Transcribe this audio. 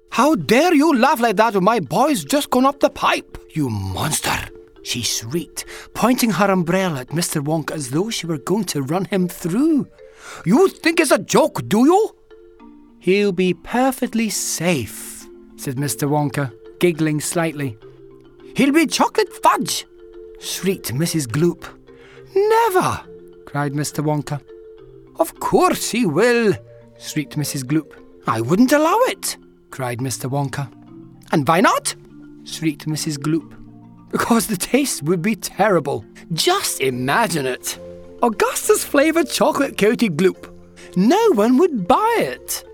How dare you laugh like that when my boy's just gone up the pipe, you monster! She shrieked, pointing her umbrella at Mr. Wonka as though she were going to run him through. You think it's a joke, do you? He'll be perfectly safe, said Mr. Wonka, giggling slightly. He'll be chocolate fudge, shrieked Mrs. Gloop. Never, cried Mr. Wonka. Of course he will, shrieked Mrs. Gloop. I wouldn't allow it, cried Mr. Wonka. And why not? Shrieked Mrs. Gloop. Because the taste would be terrible. Just imagine it. Augustus flavoured chocolate coated Gloop. No one would buy it.